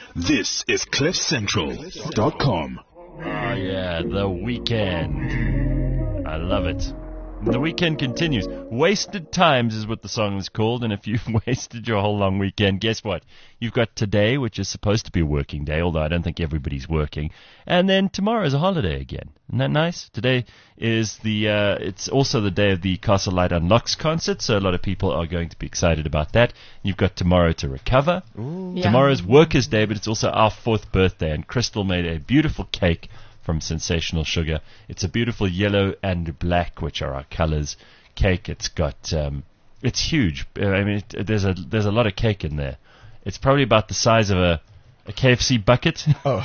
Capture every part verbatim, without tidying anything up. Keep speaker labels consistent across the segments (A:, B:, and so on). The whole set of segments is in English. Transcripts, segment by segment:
A: This is cliff central dot com.
B: Oh, yeah, the weekend. I love it. The weekend continues. Wasted Times is what the song is called, and if you've wasted your whole long weekend, guess what? You've got today, which is supposed to be a working day, although I don't think everybody's working, and then tomorrow is a holiday again. Isn't that nice? Today is the, uh, it's also the day of the Castle Light Unlocks concert, so a lot of people are going to be excited about that. You've got tomorrow to recover.
C: Yeah.
B: Tomorrow's Workers' Day, but it's also our fourth birthday, and Crystal made a beautiful cake from Sensational Sugar. It's a beautiful yellow and black, which are our colors, cake. It's got, um, it's huge. Uh, I mean, it, there's a there's a lot of cake in there. It's probably about the size of a, a K F C bucket.
D: Oh,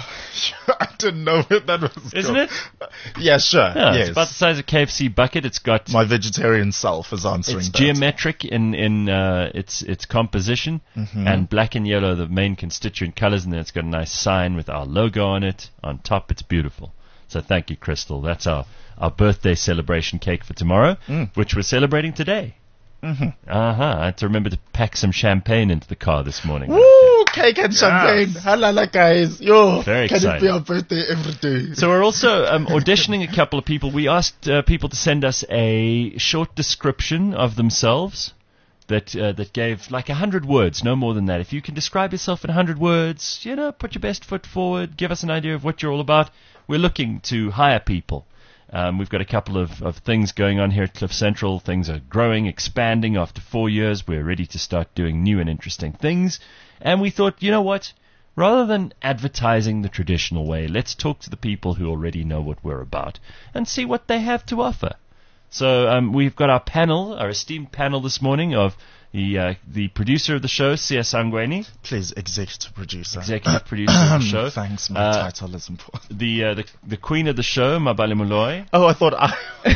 D: I didn't know what that was.
B: Isn't
D: called.
B: it?
D: Yeah, sure.
B: Yeah,
D: yes.
B: It's about the size of a K F C bucket. It's got
D: My vegetarian self is answering
B: it's
D: that.
B: geometric in in uh, its its composition,
D: Mhm.
B: and black and yellow are the main constituent colors, and then it's got a nice sign with our logo on it on top. It's beautiful. So thank you, Crystal. That's our, our birthday celebration cake for tomorrow,
D: Mm.
B: which we're celebrating today.
D: Mhm.
B: Uh-huh. I had to remember to pack some champagne into the car this morning.
D: Woo! Cake and champagne. Halala, guys. Yo,
B: Very
D: can
B: exciting.
D: it be our birthday every day?
B: So we're also um, auditioning a couple of people. We asked uh, people to send us a short description of themselves that uh, that gave like a hundred words, no more than that. If you can describe yourself in a hundred words, you know, put your best foot forward, give us an idea of what you're all about. We're looking to hire people. Um, we've got a couple of, of things going on here at Cliff Central. Things are growing, expanding. After four years, we're ready to start doing new and interesting things. And we thought, you know what? Rather than advertising the traditional way, let's talk to the people who already know what we're about and see what they have to offer. So um, we've got our panel, our esteemed panel this morning of the uh, the producer of the show, Sia Sangweni,
D: Please, executive producer.
B: executive producer of the show.
D: Thanks, my
B: Uh,
D: title is important.
B: The, uh, the the queen of the show, Mabale Molloy.
D: Oh, I thought I...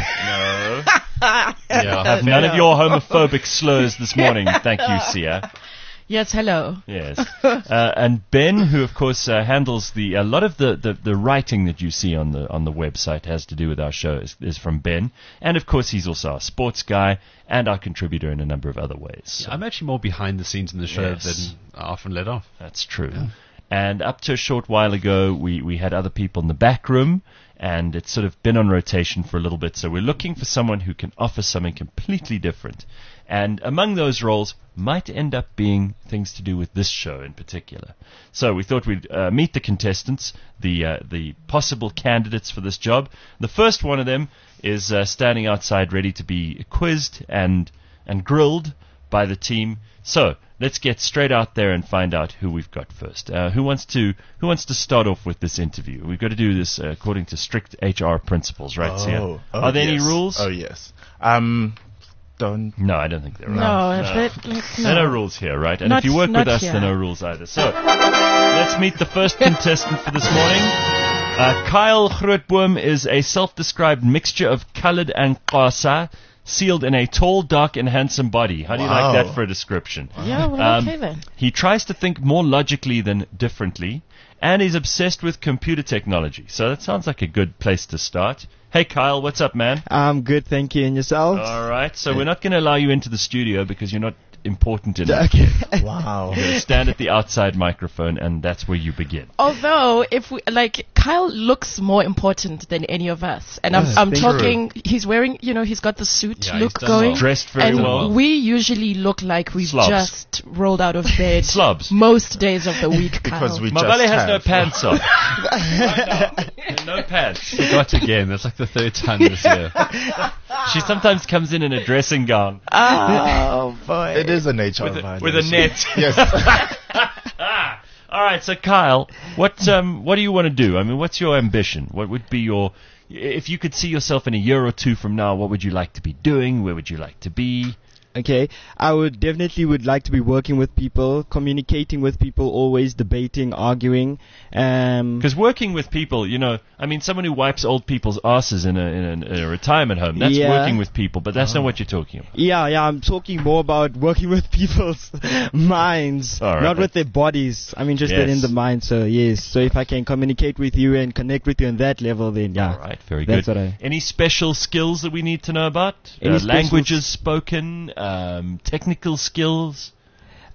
B: No. Yeah, I'll have none of your homophobic slurs this morning. Thank you, Sia.
C: Yes, hello.
B: Yes. Uh, and Ben, who of course uh, handles the a lot of the, the, the writing that you see on the on the website has to do with our show is, is from Ben, and of course he's also our sports guy and our contributor in a number of other ways. So
E: I'm actually more behind the scenes in the show
B: Yes.
E: than I often let off.
B: that's true. And up to a short while ago, we, we had other people in the back room, and it's sort of been on rotation for a little bit. So we're looking for someone who can offer something completely different. And among those roles might end up being things to do with this show in particular. So we thought we'd uh, meet the contestants, the uh, the possible candidates for this job. The first one of them is uh, standing outside ready to be quizzed and and grilled by the team. So let's get straight out there and find out who we've got first. Uh, who wants to Who wants to start off with this interview? We've got to do this uh, according to strict H R principles, right, Sia?
D: Oh, oh,
B: Are there
D: yes.
B: any rules?
D: Oh, yes. Um, don't...
B: No, I don't think there are.
C: No,
B: No.
C: let- let-
B: There are
C: no.
B: no rules here, right? And
C: Not-
B: if you work
C: not
B: with us,
C: here.
B: there are no rules either. So let's meet the first contestant for this morning. Uh, Kyle Grootboom is a self-described mixture of colored and Xhosa, sealed in a tall, dark, and handsome body. How do you
D: Wow.
B: like that for a description?
C: Yeah, well,
B: Um,
C: okay then.
B: He tries to think more logically than differently, and is obsessed with computer technology. So that sounds like a good place to start. Hey, Kyle, what's up, man?
F: I'm good, thank you. And yourself?
B: All right, so we're not going to allow you into the studio because you're not important enough.
F: Okay.
D: Wow.
B: You're gonna stand at the outside microphone, and that's where you begin.
C: Although, if we like, Kyle looks more important than any of us, and
F: Yes,
C: I'm I'm
F: thank
C: talking. He's wearing, you know, he's got the suit
E: Yeah, he's
C: look
E: done
C: going,
E: well.
B: Dressed very
C: and
B: well.
C: we usually look like we've
B: Slobs.
C: just rolled out of bed.
B: Slobs.
C: Most days of the week, Kyle.
D: Because we
B: Mabale
D: just
B: has no
D: have.
B: pants on. Right now. No pants.
E: Forgot again. That's like the third time this year.
B: She sometimes comes in in a dressing gown
C: Oh boy.
D: It is an H R
B: with a,
D: violation.
B: with a net.
D: Yes.
B: All right, so Kyle, what um, what do you want to do? I mean, what's your ambition? What would be your, if you could see yourself in a year or two from now, what would you like to be doing? Where would you like to be?
F: Okay, I would definitely would like to be working with people, communicating with people, always debating, arguing. Um,
B: Because working with people, you know, I mean, someone who wipes old people's asses in a, in a, in a retirement home, that's
F: Yeah.
B: working with people, but that's not what you're talking about.
F: yeah, yeah, I'm talking more about working with people's minds,
B: All right.
F: not with their bodies. I'm interested
B: Yes.
F: in the mind, so yes. So if I can communicate with you and connect with you on that level, then yeah.
B: All right, very
F: That's
B: good.
F: what I-
B: Any special skills that we need to know about?
F: Any
B: Uh,
F: special
B: languages spoken, um, technical skills.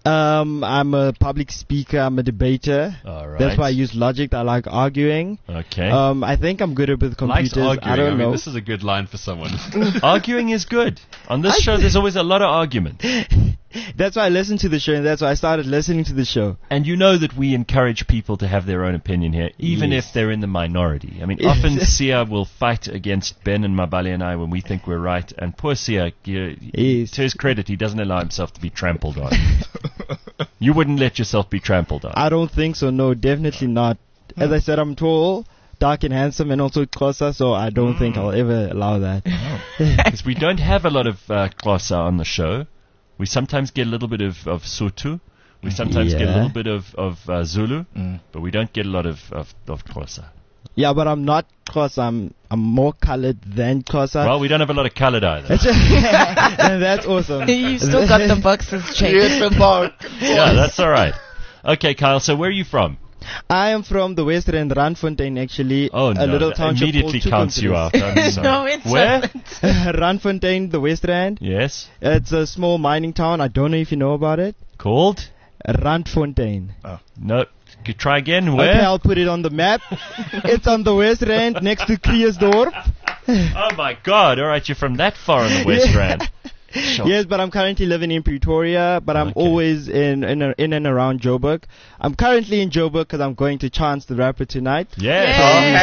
F: Um, I'm a public speaker. I'm a debater.
B: All right.
F: That's why I use logic. I like arguing.
B: Okay.
F: Um, I think I'm good with
E: Likes
F: computers.
E: arguing.
F: I don't
E: mean,
F: know.
E: this is a good line for someone.
B: Arguing is good. On this show, there's always a lot of argument.
F: That's why I listen to the show, and that's why I started listening to the show.
B: And you know that we encourage people to have their own opinion here, even
F: Yes.
B: if they're in the minority. I mean,
F: Yes.
B: often Sia will fight against Ben and Mabali and I when we think we're right, and poor Sia, you-
F: Yes.
B: to his credit, he doesn't allow himself to be trampled on. You wouldn't let yourself be trampled on.
F: I don't think so. No, definitely not. As I said, I'm tall, dark and handsome, and also Xhosa, so I don't think I'll ever allow that.
B: Because we don't have a lot of uh, Xhosa on the show. We sometimes get a little bit of, of Sotho. We sometimes get a
F: Yeah.
B: little bit of, of uh, Zulu,
D: Mm.
B: but we don't get a lot of, of, of Xhosa.
F: Yeah, but I'm not Xhosa. I'm I'm more colored than Xhosa.
B: Well, we don't have a lot of coloured either.
F: and that's awesome.
C: You still got the boxes checked.
D: Hit the mark.
B: Yeah, that's all right. Okay, Kyle, so where are you from?
F: I am from the West End, Randfontein, actually.
B: Oh,
F: a
B: no,
F: little
B: that
F: township
B: immediately
F: called
B: counts you out.
F: Tukumtris.
B: I'm sorry.
C: No, it's
B: Where?
C: not.
F: Randfontein, the West End.
B: Yes.
F: It's a small mining town. I don't know if you know about it.
B: Called?
F: Randfontein.
B: No. Could try again.
F: Okay,
B: Where?
F: I'll put it on the map. It's on the West End, next to Kreersdorp.
B: Oh, my God. All right, you're from that far in the West
F: Yeah.
B: Rand. Sure.
F: Yes, but I'm currently living in Pretoria, but I'm
B: Okay.
F: always in in, a, in and around Joburg. I'm currently in Joburg because I'm going to Chance the Rapper tonight.
B: Yes.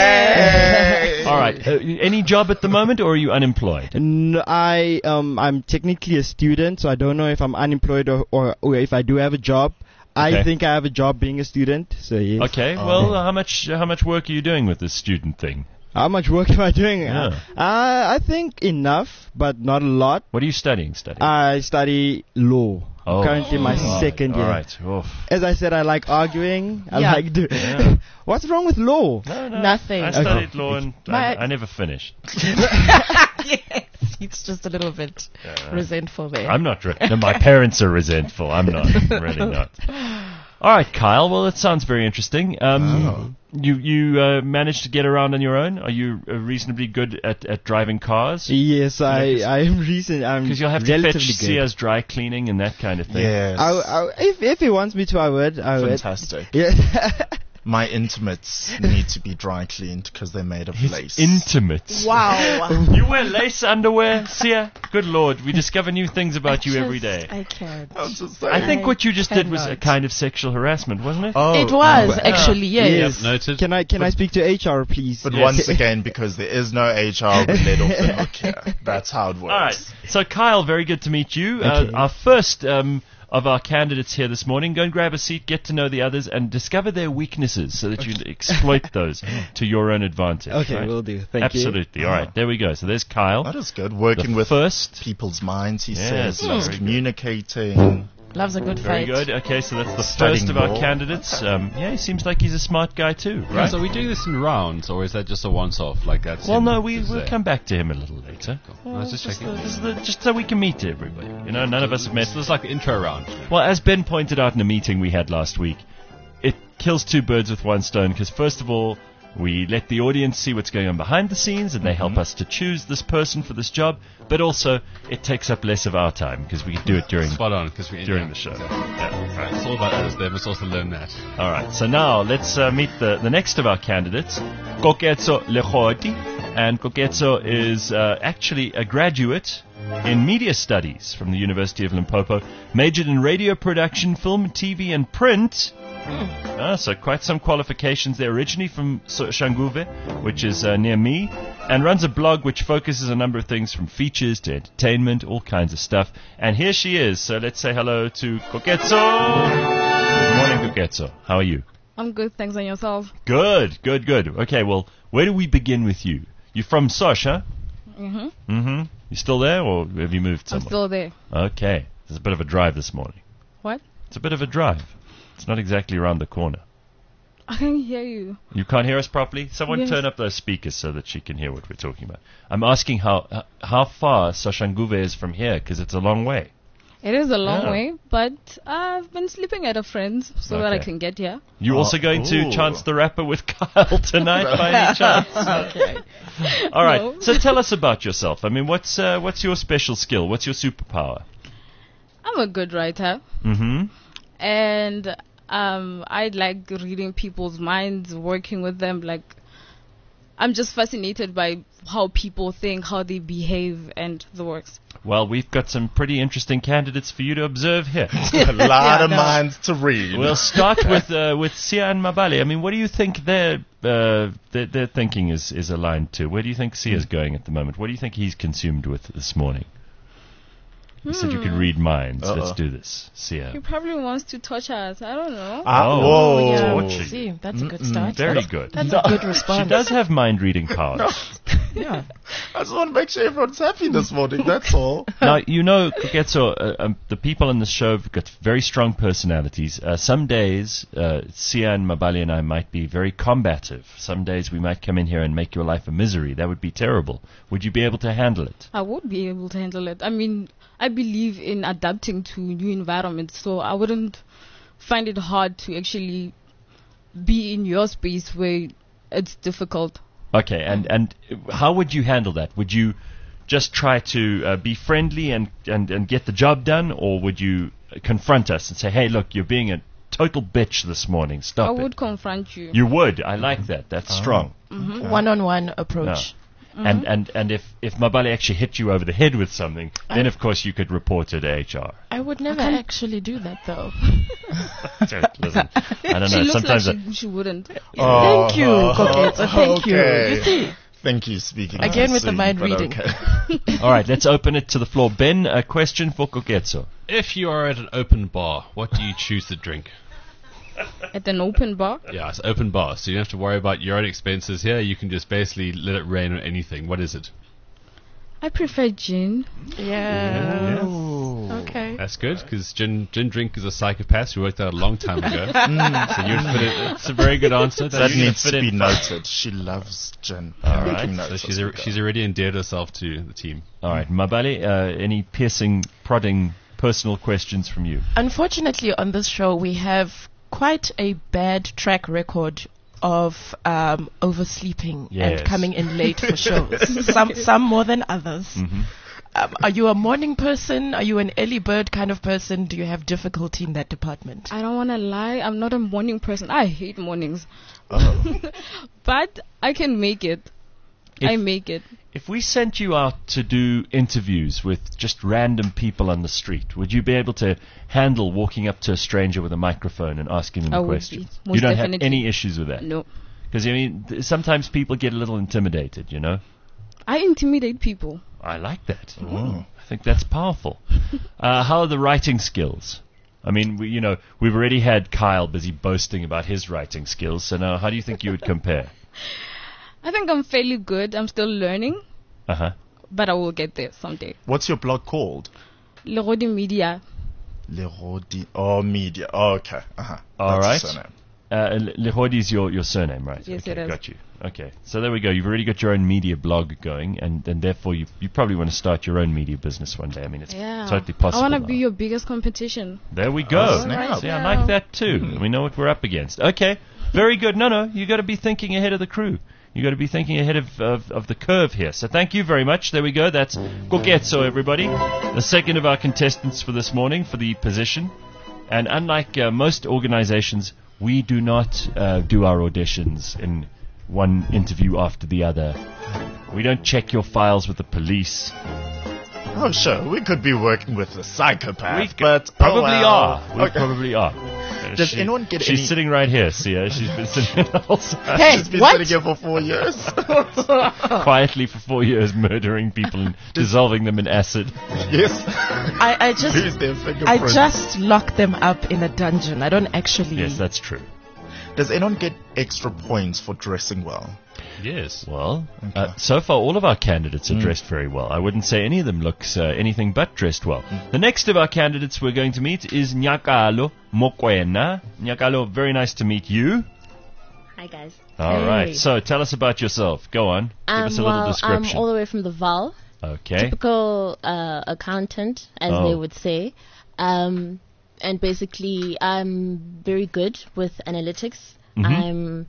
D: Hey.
B: All right. Uh, any job at the moment, or are you unemployed?
F: No, I um I'm technically a student, so I don't know if I'm unemployed or or, or if I do have a job.
B: Okay.
F: I think I have a job being a student. So yes.
B: Okay. Well, uh, how much how much work are you doing with this student thing?
F: How much work am I doing?
B: Yeah.
F: Uh, I think enough, but not a lot.
B: What are you studying? Studying.
F: I study law.
B: Oh.
F: Currently my
B: All right,
F: second year.
B: All right. Oof.
F: As I said, I like arguing. I
C: Yeah.
F: like do.
B: Yeah.
F: What's wrong with law?
B: No, no.
C: Nothing.
B: I studied
F: Okay.
B: law and I,
C: My-
B: I never finished.
C: Yes, it's just a little bit resentful there.
B: I'm not. Re- no, my parents are resentful. I'm not. Really not. All right, Kyle. Well, that sounds very interesting. Um, You you uh, managed to get around on your own? Are you uh, reasonably good at, at driving cars?
F: Yes, I I am recent. I'm
B: Because you'll have to
F: relatively
B: fetch
F: good.
B: Sia's dry cleaning and that kind of thing.
D: Yes.
F: I, I, if if he wants me to, I would. I would.
D: Fantastic.
F: Yeah.
D: My intimates need to be dry cleaned because they're made of lace.
B: Intimate.
C: Wow.
B: You wear lace underwear, Sia? Good Lord, we discover new things about you every day.
C: I can't.
D: I'm just saying.
B: I think what you just did was a
C: cannot.
B: kind of sexual harassment, wasn't it?
D: Oh,
C: It was
D: but,
C: actually, yes.
F: Yes.
E: Yep, noted.
F: Can I can I speak to H R, please?
D: but
B: Yes.
D: once again, because there is no H R, we're let off the hook here. That's how it works.
B: All right. So, Kyle, very good to meet you. Uh,
F: Okay.
B: our first um, of our candidates here this morning. Go and grab a seat, get to know the others, and discover their weaknesses so that you exploit those to your own advantage.
F: Okay,
B: right?
F: will do. Thank
B: Absolutely. All right. There we go. So there's Kyle.
D: That is good.
B: The
D: Working with
B: first.
D: people's minds, he
B: Yes,
D: says. Loves
B: very good.
D: communicating.
C: Loves a good
B: Very
C: fight.
B: good. Okay, so that's the
D: Studying
B: first of our
D: law.
B: candidates. Um, yeah, he seems like he's a smart guy too,
E: Right.
B: right?
E: So are we doing this in rounds, or is that just a once-off? Like that's.
B: Well,
E: him
B: no, we,
E: just
B: we'll
E: there?
B: come back to him a little later.
E: I was just checking.
B: This is the, just so we can meet everybody. You know, none of us have met.
E: So it's like the intro round.
B: Well, as Ben pointed out in a meeting we had last week, it kills two birds with one stone because, first of all, we let the audience see what's going on behind the scenes and they help us to choose this person for this job, but also it takes up less of our time because we can do it during
E: Spot on, because we
B: during
E: yeah,
B: the show.
E: exactly.
B: Yeah, right.
E: It's all about us. They must also learn that.
B: All right, so now let's uh, meet the, the next of our candidates, Koketso Lehoti. And Koketso is uh, actually a graduate in media studies from the University of Limpopo, majored in radio production, film, T V, and print. Ah, so quite some qualifications there. Originally from So- Shanguve, which is uh, near me, and runs a blog which focuses on a number of things from features to entertainment, all kinds of stuff. And here she is. So let's say hello to Koketso. Good morning, Koketso. How are you?
G: I'm good, thanks, and yourself?
B: Good, good, good. Okay, well, where do we begin with you? You're from Sosh, huh?
G: Mm-hmm.
B: Mm-hmm. You still there, or have you moved
G: I'm
B: somewhere?
G: still there.
B: Okay. There's a bit of a drive this morning.
G: What?
B: It's a bit of a drive. It's not exactly around the corner.
G: I can't hear you.
B: You can't hear us properly? Someone
G: Yes.
B: turn up those speakers so that she can hear what we're talking about. I'm asking how h- how far Soshanguve is from here, because it's a long way.
G: It is a long
B: Yeah.
G: way, but I've been sleeping at a friend's so that I
B: Okay.
G: can get here.
B: You
D: Oh,
B: also going to
D: ooh.
B: Chance the Rapper with Kyle tonight by any chance?
C: Okay.
B: All right.
G: No.
B: So tell us about yourself. I mean, what's uh, what's your special skill? What's your superpower?
G: I'm a good writer.
B: Mm-hmm.
G: and um, I like reading people's minds, working with them. Like, I'm just fascinated by how people think, how they behave, and the works.
B: Well, we've got some pretty interesting candidates for you to observe here.
D: A lot of minds to read.
B: We'll start with uh, with Sia and Mabale. I mean, what do you think their uh, their, their thinking is, is aligned to? Where do you think Sia's going at the moment? What do you think he's consumed with this morning? You said you could read minds.
D: Uh-oh.
B: Let's do this, Sia.
G: He probably wants to touch us. I don't know.
D: Ah,
B: Oh,
D: whoa.
C: yeah,
B: Watching.
C: see, that's a good start.
B: Very
C: that's,
B: good.
C: That's a good
B: She
C: response.
B: does have mind reading powers.
C: Yeah.
D: I just want to make sure everyone's happy this morning, that's all.
B: Now, you know, Kogetso, uh, um, the people on the show have got very strong personalities. Uh, some days, uh, Sia and Mabale and I might be very combative. Some days we might come in here and make your life a misery. That would be terrible. Would you be able to handle it?
G: I would be able to handle it. I mean, I believe in adapting to new environments, so I wouldn't find it hard to actually be in your space where it's difficult.
B: Okay, and, and how would you handle that? Would you just try to uh, be friendly and, and, and get the job done, or would you confront us and say, hey, look, you're being a total bitch this morning. Stop
G: I
B: it.
G: would confront you.
B: You would. I like that. That's strong.
C: One-on-one approach.
B: And and and if if Mabale actually hit you over the head with something, then of course you could report it to H R.
C: I would never actually do that, though.
B: Listen, I don't
G: She
B: know.
G: looks
B: Sometimes
G: like
B: I-
G: she, she wouldn't.
D: Oh,
C: Thank you, Kogetso. Thank you.
D: okay.
C: You see,
D: Thank you, speaking
C: Again
D: too
C: with the
D: soon,
C: mind
D: but
C: reading.
D: Okay.
B: all right, let's open it to the floor. Ben, a question for Kogetso.
E: If you are at an open bar, what do you choose to drink?
G: At an open bar,
E: Yeah, it's open bar, so you don't have to worry about your own expenses here. You can just basically let it rain on anything. What is it?
G: I prefer gin.
C: yeah. Okay.
E: That's good, because gin, gin drink is a psychopath who worked out a long time ago. So you'd fit it.
B: It's a very good answer.
D: That
B: you'd
D: needs
B: fit
D: to
B: in
D: be
B: fine.
D: noted. She loves gin.
B: All
D: I'm
B: right,
D: making
E: So
D: notes
E: she's
D: as we
E: a,
D: go.
E: she's already endeared herself to the team.
B: All right, Mabale, uh, any piercing, prodding, personal questions from you?
C: Unfortunately, on this show, we have quite a bad track record of um, oversleeping
B: Yes.
C: and coming in late for shows. some, some more than others.
B: Mm-hmm.
C: Um, are you a morning person? Are you an early bird kind of person? Do you have difficulty in that department?
G: I don't want to lie. I'm not a morning person. I hate mornings.
D: Oh.
G: But I can make it.
B: If-
G: I make it.
B: If we sent you out to do interviews with just random people on the street, would you be able to handle walking up to a stranger with a microphone and asking them
G: I
B: a
G: would
B: question?
G: be,
B: You
G: most
B: don't have
G: definitely.
B: any issues with that?
G: No.
B: Because, I mean, th- sometimes people get a little intimidated, you know?
G: I intimidate people.
B: I like that.
D: Oh.
B: I think that's powerful. uh, how are the writing skills? I mean, we, you know, we've already had Kyle busy boasting about his writing skills, so now how do you think you would compare?
G: I think I'm fairly good. I'm still learning,
B: Uh-huh.
G: but I will get there someday.
D: What's your blog called?
G: Lerodi Media.
D: Lerodi. Oh, media. Oh, okay. Uh-huh.
B: All
D: That's the
B: right.
D: surname.
B: Uh, Lehodi is your, your surname, right?
G: Yes,
B: okay,
G: it is.
B: got you. Okay, so there we go. You've already got your own media blog going, and, and therefore you, you probably want to start your own media business one day. I mean, it's
G: Yeah.
B: totally possible.
G: I want to
B: now.
G: be your biggest competition.
B: There we go.
D: Oh, snap.
B: See, I like that too. We know what we're up against. Okay, very good. No, no, you got to be thinking ahead of the crew. You got to be thinking ahead of, of, of the curve here. So thank you very much. There we go. That's Kogetso, everybody. The second of our contestants for this morning for the position. And unlike uh, most organizations, we do not uh, do our auditions in one interview after the other. We don't check your files with the police.
D: Oh, sure. We could be working with a psychopath,
B: We c-
D: but oh,
B: probably
D: well.
B: are. We
D: Okay.
B: probably are. Uh,
D: Does
B: she-
D: anyone get
B: She's
D: any-
B: sitting right here. See her? She's been sitting the whole time.
C: Hey,
D: She's been
C: what?
D: sitting here for four years.
B: Quietly for four years, murdering people and dissolving them in acid.
D: Yes.
C: I, I just,
D: Who's their
C: I
D: fingerprint?
C: just lock them up in a dungeon. I don't actually.
B: Yes, that's true.
D: Does anyone get extra points for dressing well?
E: Yes.
B: Well,
D: Okay.
B: uh, so far all of our candidates are dressed very well. I wouldn't say any of them looks uh, anything but dressed well. The next of our candidates we're going to meet is Nyakalo Mokwena. Nyakalo, very nice to meet you.
H: Hi guys.
B: All right.
C: Hey.
B: So tell us about yourself. Go on. Give
H: Um,
B: us a little
H: well,
B: description.
H: I'm all the way from the Val.
B: Okay.
H: Typical uh, accountant, as
B: Oh.
H: they would say. Um, and basically, I'm very good with analytics.
B: Mhm.
H: I'm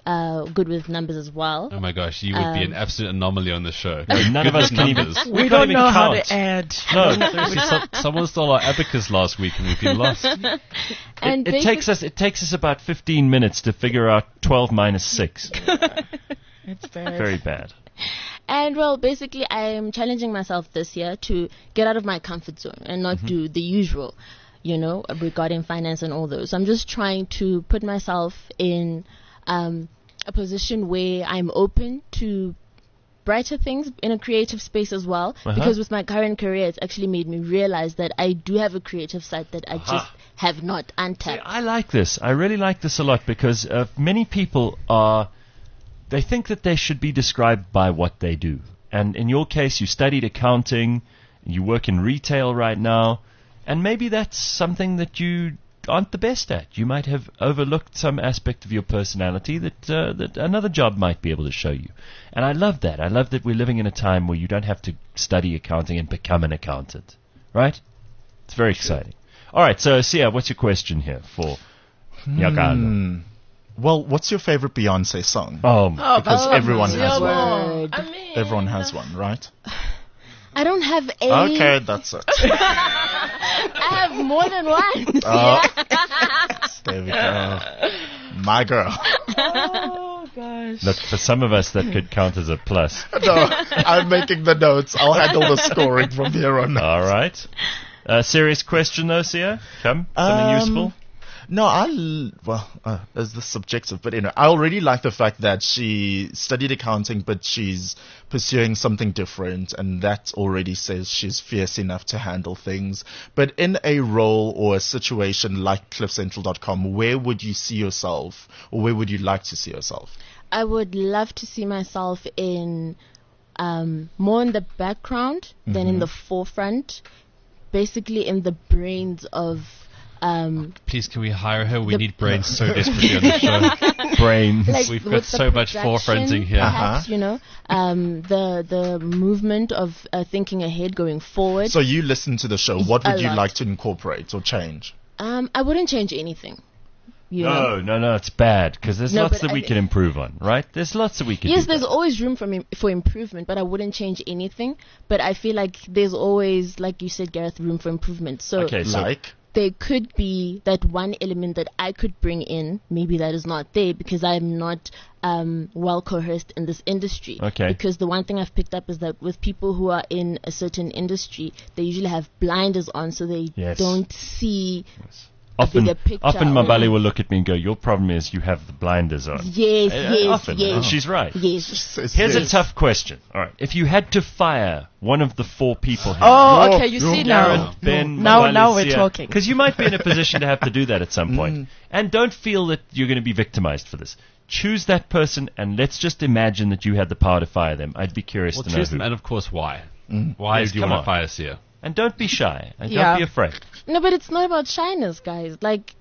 H: uh, good with numbers as well.
E: Oh my gosh, you would be an
H: Um,
E: absolute anomaly on the show.
B: No, none of us can even.
E: Numbers.
B: We,
C: We
B: can't
C: don't
B: even
C: know how
B: count.
C: to add.
E: No, seriously, some, someone stole our abacus last week and we've been lost.
H: And
B: It, it takes us. It takes us about fifteen minutes to figure out twelve minus six.
C: It's bad.
B: Very bad.
H: And well, basically, I'm challenging myself this year to get out of my comfort zone and not
B: Mm-hmm.
H: do the usual, you know, regarding finance and all those. So I'm just trying to put myself in um, a position where I'm open to brighter things in a creative space as well.
B: Uh-huh.
H: Because with my current career, it's actually made me realize that I do have a creative side that I just have not
B: See,
H: untapped.
B: I like this. I really like this a lot because uh, many people are. They think that they should be described by what they do. And in your case, you studied accounting, you work in retail right now, and maybe that's something that you aren't the best at. You might have overlooked some aspect of your personality that uh, that another job might be able to show you. And I love that. I love that we're living in a time where you don't have to study accounting and become an accountant. Right? It's very exciting. All right, so Sia, what's your question here for Nyakalo?
D: Hmm. Well, what's your favorite Beyonce song?
B: Oh,
D: Because everyone has one.
H: Word.
C: I mean,
D: Everyone has one, right?
H: I don't have a.
D: Okay, that's it.
H: I have more than one.
D: Oh. There we go. My girl.
C: oh gosh.
B: look, for some of us that could count as a plus.
D: No, I'm making the notes. I'll handle the scoring from here on out.
B: All right. Uh, serious question though, Sia? Come, something
D: Um,
B: useful?
D: No, I l- well, uh, is this subjective? But anyway, I already like the fact that she studied accounting, but she's pursuing something different, and that already says she's fierce enough to handle things. But in a role or a situation like cliff central dot com, where would you see yourself, or where would you like to see yourself?
H: I would love to see myself in um, more in the background than in the forefront. Basically, in the brains of. Um,
E: Please, can we hire her? We
H: The-
E: need brains so desperately on the show.
B: Brains.
H: like
E: We've got
H: with the
E: so much
H: production,
E: forefronting here.
H: perhaps,
D: Uh-huh.
H: you know, um, the the movement of uh, thinking ahead, going forward.
D: So you listen to the show. What
H: A
D: would you
H: lot.
D: like to incorporate or change?
H: um, I wouldn't change anything. You know?
B: No, no, no, it's bad because there's
H: No,
B: lots
H: but
B: that
H: I
B: we
H: thi-
B: can improve on, right? There's lots that we can
H: Yes,
B: do.
H: there's
B: better.
H: always room for me, for improvement, but I wouldn't change anything. But I feel like there's always, like you said, Gareth, room for improvement. So
B: Okay, so
D: Like?
H: there could be that one element that I could bring in, maybe that is not there because I'm not um, well coerced in this industry.
B: Okay.
H: Because the one thing I've picked up is that with people who are in a certain industry, they usually have blinders on, so they
B: Yes.
H: don't see.
B: often,
H: bigger picture
B: often
H: or-
B: Mabali will look at me and go, "Your problem is you have the blinders on."
H: Yes,
B: Uh,
H: yes,
B: often,
H: yes.
B: and she's right.
H: Yes.
B: Here's a tough question. All right, if you had to fire one of the four people here,
C: Oh, okay. You see now.
B: Gareth, Ben,
C: Now, now we're talking. Mm.
B: Because you might be in a position to have to do that at some point. And don't feel that you're going to be victimized for this. Choose that person, and let's just imagine that you had the power to fire them. I'd be curious
E: Well,
B: to know
E: choose
B: who.
E: them, and of course, why? Why
B: Yes,
E: do you
B: come
E: want
B: on.
E: to fire Sia?
B: And don't be shy. And
C: Yeah.
B: don't be afraid.
H: No, but it's not about shyness, guys. Like,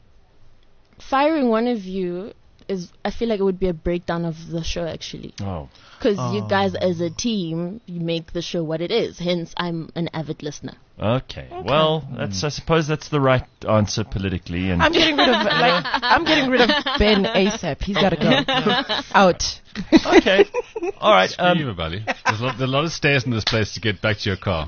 H: firing one of you is, I feel like it would be a breakdown of the show, actually.
B: Oh.
H: Because you guys, as a team, you make the show what it is. Hence, I'm an avid listener.
B: Okay. Well, that's. I suppose that's the right answer politically. And
C: I'm getting rid of like I'm getting rid of Ben ASAP. He's got to go out.
B: okay. All right.
E: Screw you,
B: Um,
E: Mabali. There's a, lot, there's a lot of stairs in this place to get back to your car.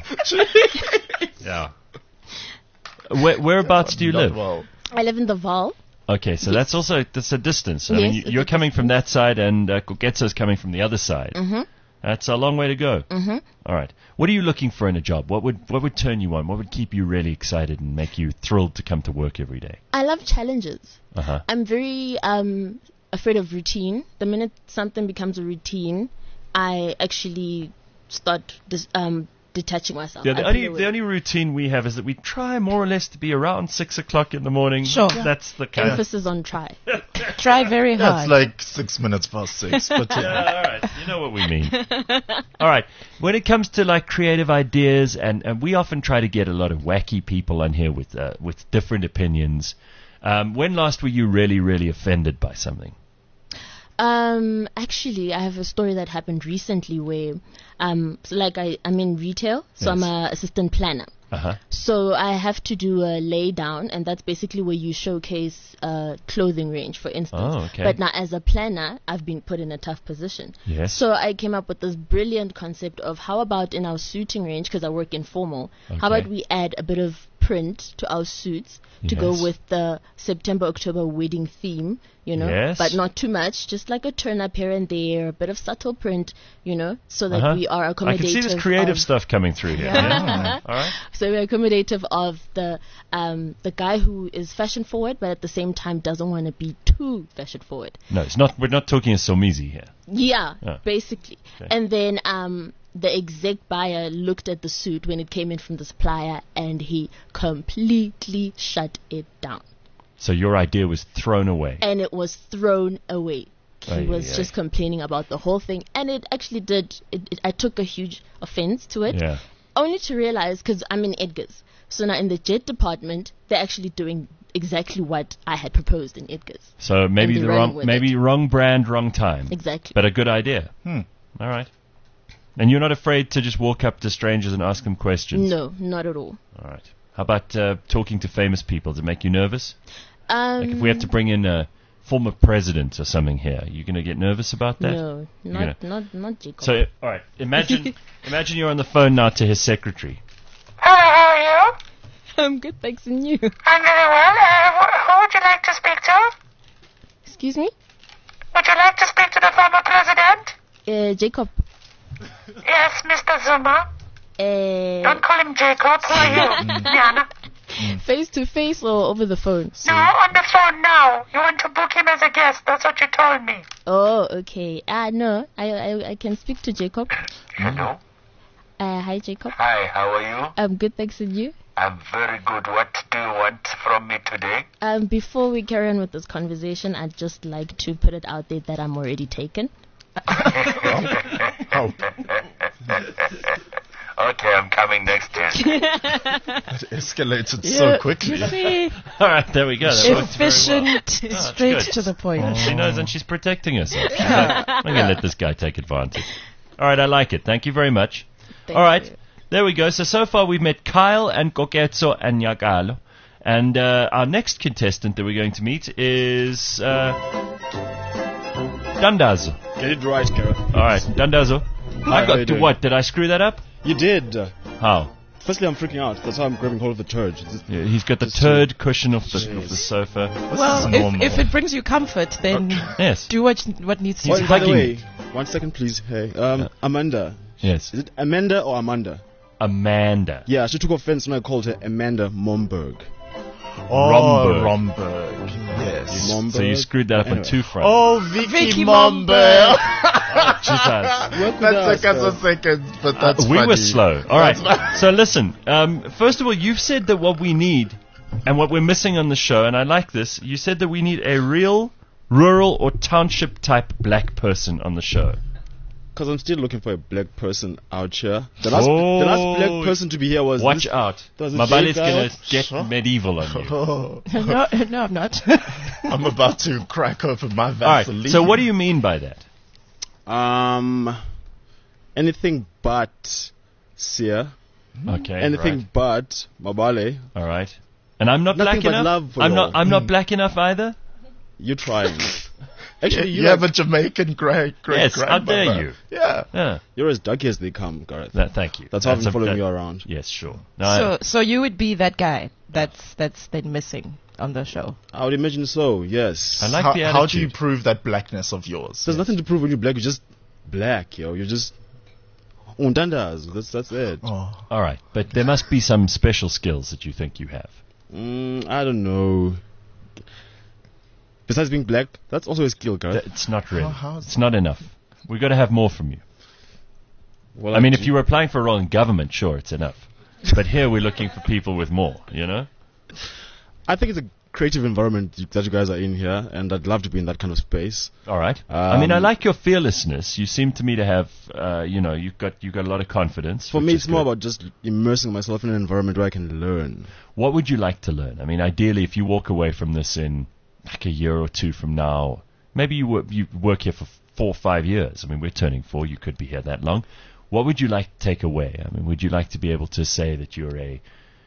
E: Yeah.
B: where, whereabouts do you
D: Not
B: live?
D: well.
H: I live in the Val.
B: Okay, so that's also that's a distance. I
H: Yes,
B: mean, you-
H: it's
B: you're
H: a
B: coming from that side, and uh, Kogetso's coming from the other side.
H: Mm-hmm.
B: That's a long way to go.
H: Mm-hmm.
B: All right. What are you looking for in a job? What would what would turn you on? What would keep you really excited and make you thrilled to come to work every day?
H: I love challenges.
B: Uh huh.
H: I'm very um, afraid of routine. The minute something becomes a routine, I actually start dis- um, detaching myself.
B: Yeah,
H: I
B: the
H: put
B: only
H: away.
B: the only routine we have is that we try more or less to be around six o'clock in the morning.
C: Sure.
B: That's the kind. of...
H: Emphasis on try.
C: Try very
D: That's
C: hard.
D: like six minutes past six. But
B: Yeah,
D: yeah.
B: all right. You know what we mean. All right. When it comes to like creative ideas, and, and we often try to get a lot of wacky people on here with uh, with different opinions. Um, when last were you really, really offended by something?
H: Um, actually, I have a story that happened recently where, um, so like I, I'm in retail, so I'm
B: Yes.
H: a assistant planner.
B: Uh-huh.
H: So I have to do a lay down, and that's basically where you showcase uh, clothing range, for instance.
B: Oh, okay.
H: But now, as a planner, I've been put in a tough position.
B: Yes.
H: So I came up with this brilliant concept of how about in our suiting range, because I work in formal, how
B: Okay.
H: about we add a bit of print to our suits to go
B: Yes.
H: with the September October wedding theme, you know,
B: Yes.
H: but not too much, just like a turn up here and there, a bit of subtle print, you know, so that
B: Uh-huh.
H: we are
B: I
H: accommodative.
B: can see this creative
H: of-
B: stuff coming through here. Yeah. All right.
H: so we're accommodative of the um, the guy who is fashion forward, but at the same time doesn't want to be too fashion forward.
B: No, it's not. We're not talking a Somizi here.
H: Yeah,
B: Yeah.
H: basically.
B: Okay.
H: And then um, the exec buyer looked at the suit when it came in from the supplier, and he completely shut it down,
B: So your idea was thrown away.
H: and it was thrown away. He
B: Ay,
H: was
B: ay,
H: just
B: ay.
H: complaining about the whole thing, and it actually did. It, it, I took a huge offense to it.
B: Yeah.
H: Only to realize, because I'm in Edgar's, so now in the jet department, they're actually doing exactly what I had proposed in Edgar's.
B: So maybe
H: And
B: the
H: they ran
B: wrong,
H: with
B: maybe
H: it.
B: wrong brand, wrong time.
H: Exactly.
B: But a good idea.
D: Hmm.
B: All right. And you're not afraid to just walk up to strangers and ask them questions.
H: No, not at all.
B: All right. How about uh, talking to famous people? Does it make you nervous?
H: Um,
B: Like if we have to bring in a former president or something here, you going to get nervous about that?
H: No,
B: You're
H: not not not Jacob.
B: So, all right. Imagine, imagine you're on the phone now to his secretary.
I: Hello, how are you?
H: I'm good, thanks, and you.
I: I'm very well. Uh, wh- who would you like to speak to?
H: Excuse me,
I: Would you like to speak to the former president?
H: uh, Jacob.
I: Yes, Mister Zuma.
H: Uh,
I: Don't call him Jacob. Who are you? Niana.
H: face to face or over the phone?
I: No, on the phone now. You want to book him as a guest. That's what you told me.
H: Oh, okay. Ah, no, I, I I can speak to Jacob.
J: Hello.
H: Uh, hi, Jacob.
J: Hi, how are you?
H: I'm good, thanks, and you.
J: I'm very good. What do you want from me today?
H: Um, before we carry on with this conversation, I'd just like to put it out there that I'm already taken.
D: Oh,
J: Okay, I'm coming next year.
D: it escalated
C: Yeah,
D: so quickly.
C: you see,
B: All right, there we go. That works very well.
C: efficient,
B: that's
C: straight
B: good.
C: to the point.
B: She knows and she's protecting herself. She's like, I'm going to let this guy take advantage. All right, I like it. Thank you very much.
H: Thank
B: All right,
H: you.
B: there we go. So, so far we've met Kyle and Koketso and Nyakalo. And uh, our next contestant that we're going to meet is uh, Dandazo.
F: Get it right, Gareth.
B: All right, Dandazo. I
F: how
B: got
F: you
B: to
F: doing?
B: what? Did I screw that up?
F: You did.
B: How?
F: Firstly, I'm freaking out. That's why I'm grabbing hold of the turd. It's-
B: Yeah, he's got the
F: Just
B: turd cushion off the, off the sofa.
C: Well,
D: normal.
C: if, if it brings you comfort, then
B: Yes.
C: do what what needs to
B: He's
C: be
F: Oh, by the
B: hugging
F: way,
B: it.
F: one second, please. Hey, um, Amanda.
B: Yes.
F: Is it Amanda or Amanda?
B: Amanda.
F: Yeah, she took offense when I called her Amanda Momberg.
D: Oh,
B: Romberg.
D: Romberg. Yes.
F: Momberg.
B: So you screwed that up on
F: Anyway.
B: two fronts.
D: Oh, Vicky,
C: Vicky
D: Momberg.
B: Jesus.
F: Work with
D: That
F: us,
D: took us
F: uh,
D: a second, but that's
B: we
D: funny.
B: were slow. All right. So listen. Um, first of all, you've said that what we need and what we're missing on the show, and I like this. You said that we need a real rural or township type black person on the show.
F: Because I'm still looking for a black person out here. The last, the last black person to be here was.
B: Watch
F: this,
B: out.
F: there was this
B: Mabali's
F: Jay guy.
B: going to get medieval on you.
D: Oh,
C: no, no, I'm not.
D: I'm about to crack open my
B: All right.
D: Vaseline.
B: So what do you mean by that?
F: Um, anything but Sia.
B: Okay.
F: Anything
B: right.
F: but Mabale.
B: All right. And I'm not
F: Nothing
B: black
F: but
B: enough.
F: love for
B: I'm
F: you
B: not.
F: all.
B: I'm not black enough either.
F: You trying.
D: you,
F: Actually,
D: you
F: you
D: have
F: like,
D: a Jamaican great great
B: Yes, how
D: grandmother.
B: dare you.
D: Yeah.
B: Yeah.
F: you're as dark as they come, Gareth.
B: That, thank you.
F: That's how I've been
B: a-
F: following
B: that-
F: you around.
B: Yes, sure. No, I-
C: so, so you would be that guy that's that's then missing on the show.
F: I would imagine so, yes.
B: I like
D: how,
B: the
D: how do you
B: attitude.
D: prove that blackness of yours?
F: There's nothing to prove when you're black. You're just black, yo. You're just. Undandas. That's, that's it.
D: Oh.
B: All right, but there must be some special skills that you think you have.
F: Mm, I don't know. Besides being black, that's also a skill, Gareth.
B: Th- It's not really.
D: How- how's-
B: It's not enough. We've got to have more from you.
F: Well,
B: I mean,
F: do-
B: if you were applying for a role in government, sure, it's enough. But here we're looking for people with more, you know?
F: I think it's a creative environment you- that you guys are in here, and I'd love to be in that kind of space.
B: All right. I mean, I
F: Um,
B: like your fearlessness. You seem to me to have, uh, you know, you've got you've got a lot of confidence.
F: For
B: which
F: me,
B: is
F: it's more
B: good.
F: about just immersing myself in an environment where I can learn.
B: What would you like to learn? I mean, ideally, if you walk away from this in like a year or two from now, maybe you work, you work here for four or five years. I mean, we're turning four. You could be here that long. What would you like to take away? I mean, would you like to be able to say that you're a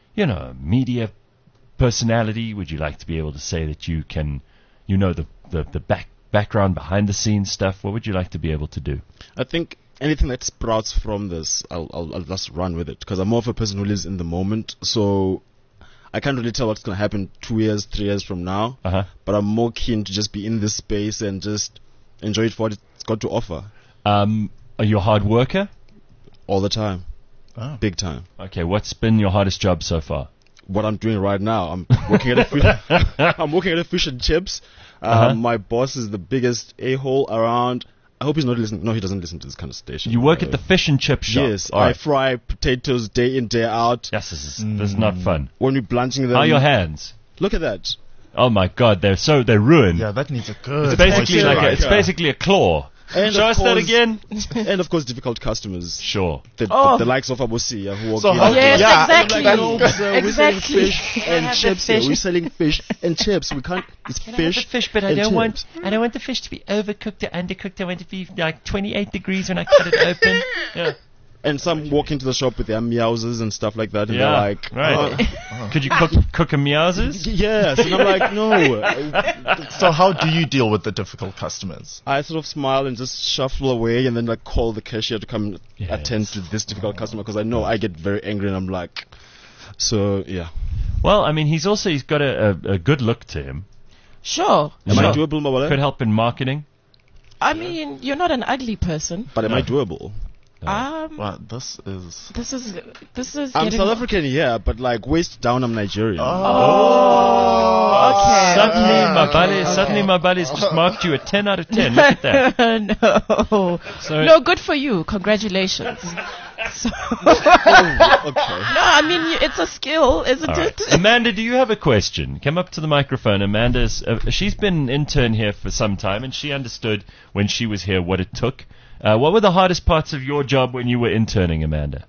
B: you know, media personality? Would you like to be able to say that you can, you know, the the, the back background behind the scenes stuff? What would you like to be able to do?
K: I think anything that sprouts from this, I'll, I'll, I'll just run with it, because I'm more of a person who lives in the moment. So I can't really tell what's going to happen two years, three years from now.
B: Uh-huh.
K: But I'm more keen to just be in this space and just enjoy it for what it's got to offer.
B: Um, are you a hard worker?
K: All the time.
D: Oh.
K: Big time.
B: Okay, what's been your hardest job so far?
K: What I'm doing right now, I'm working at a fish, I'm working at a fish and chips. Um,
B: Uh-huh.
K: My boss is the biggest a-hole around. I hope he's not listening. No, he doesn't listen to this kind of station.
B: You work
K: Uh,
B: at the fish and chip shop?
K: Yes,
B: All
K: I
B: right.
K: fry potatoes day in, day out.
B: Yes, this is, this is not fun.
K: When we're blanching them.
B: How are your hands?
K: Look at that.
B: Oh my god, they're so, they're ruined.
D: Yeah, that needs a good.
B: It's basically like a, it's
K: moisturizer.
B: basically a claw.
K: And
B: Show
K: of
B: us that
K: course-
B: again.
K: And of course, difficult customers.
B: Sure.
K: The,
C: Oh.
K: the, the likes of Abosia who walk
D: So
K: in.
D: how-
C: Yes,
D: yeah,
C: exactly.
K: Like, no, sir, we're selling
C: Exactly.
K: fish
C: Can I
K: and
C: have the
K: chips here.
C: fish?
K: We're selling fish and chips. We can't. It's
B: Can I have
K: fish.
B: the fish, but I
K: and
B: don't
K: chips.
B: want. I don't want the fish to be overcooked or undercooked. I want it to be like twenty-eight degrees when I cut it open. Yeah.
K: And some walk into the shop with their meowses and stuff like that, and
B: Yeah,
K: they're like,
B: right.
K: "Oh."
B: Could you cook cook a meowses?
K: Yes, and I'm like, no.
D: So how do you deal with the difficult customers?
K: I sort of smile and just shuffle away, and then like call the cashier to come and
B: Yes.
K: attend to this difficult customer, because I know I get very angry, and I'm like, so yeah.
B: Well, I mean, he's also he's got a, a, a good look to him.
C: Sure.
K: Am
B: Sure.
K: I doable, Mabale?
B: Could help in marketing.
C: I mean, you're not an ugly person.
K: But am I
B: Yeah.
K: doable?
C: Um,
D: Well, this is.
C: this is this is.
K: I'm
C: getting-
K: South African, yeah, but like waist down, I'm Nigerian.
C: Oh, okay.
B: Suddenly,
C: okay,
B: Mabale,
C: okay.
B: suddenly Mabale's just marked you a ten out of ten. Look at that.
C: no.
B: So-
C: no, good for you. Congratulations. So
K: Oh, okay.
C: no, I mean y- it's a skill, isn't
B: All right.
C: it?
B: Amanda, do you have a question? Come up to the microphone. Amanda's uh, she's been an intern here for some time, and she understood when she was here what it took. Uh, what were the hardest parts of your job when you were interning, Amanda?